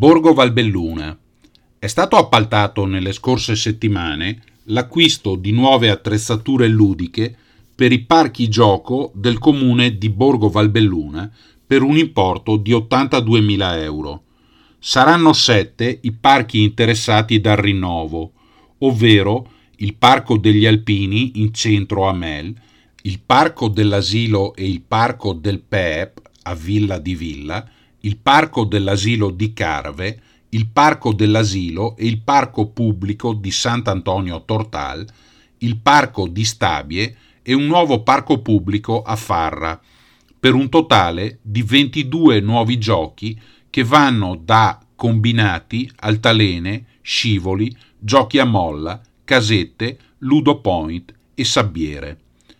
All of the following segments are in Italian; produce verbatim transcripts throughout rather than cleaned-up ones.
Borgo Valbelluna. È stato appaltato nelle scorse settimane l'acquisto di nuove attrezzature ludiche per i parchi gioco del comune di Borgo Valbelluna per un importo di ottantaduemila euro. Saranno sette i parchi interessati dal rinnovo, ovvero il Parco degli Alpini in centro a Mel, il Parco dell'Asilo e il Parco del P E P a Villa di Villa, il Parco dell'Asilo di Carve, il Parco dell'Asilo e il Parco Pubblico di Sant'Antonio Tortal, il Parco di Stabie e un nuovo parco pubblico a Farra, per un totale di ventidue nuovi giochi che vanno da combinati, altalene, scivoli, giochi a molla, casette, ludo point e sabbiere.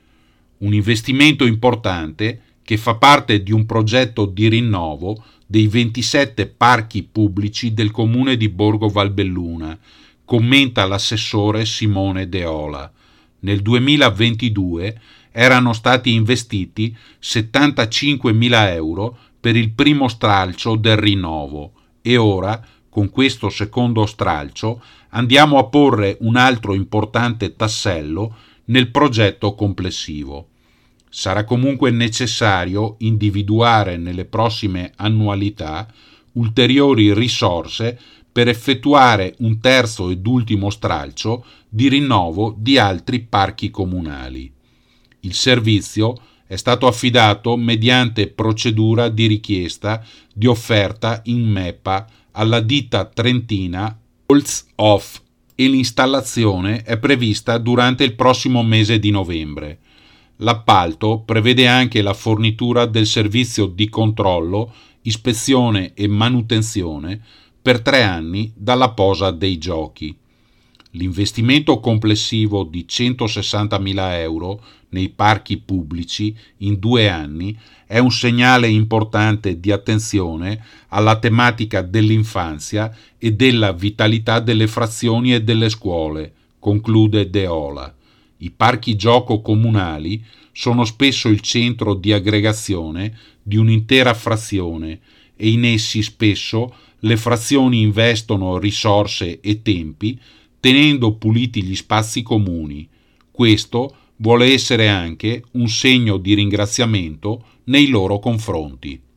Un investimento importante che fa parte di un progetto di rinnovo dei ventisette parchi pubblici del comune di Borgo Valbelluna, commenta l'assessore Simone De Ola. Nel duemilaventidue erano stati investiti settantacinquemila euro per il primo stralcio del rinnovo e ora, con questo secondo stralcio, andiamo a porre un altro importante tassello nel progetto complessivo. Sarà comunque necessario individuare nelle prossime annualità ulteriori risorse per effettuare un terzo ed ultimo stralcio di rinnovo di altri parchi comunali. Il servizio è stato affidato mediante procedura di richiesta di offerta in M E P A alla ditta trentina Holz Off e l'installazione è prevista durante il prossimo mese di novembre. L'appalto prevede anche la fornitura del servizio di controllo, ispezione e manutenzione per tre anni dalla posa dei giochi. L'investimento complessivo di centosessantamila euro nei parchi pubblici in due anni è un segnale importante di attenzione alla tematica dell'infanzia e della vitalità delle frazioni e delle scuole, conclude De Ola. I parchi gioco comunali sono spesso il centro di aggregazione di un'intera frazione e in essi spesso le frazioni investono risorse e tempi tenendo puliti gli spazi comuni. Questo vuole essere anche un segno di ringraziamento nei loro confronti.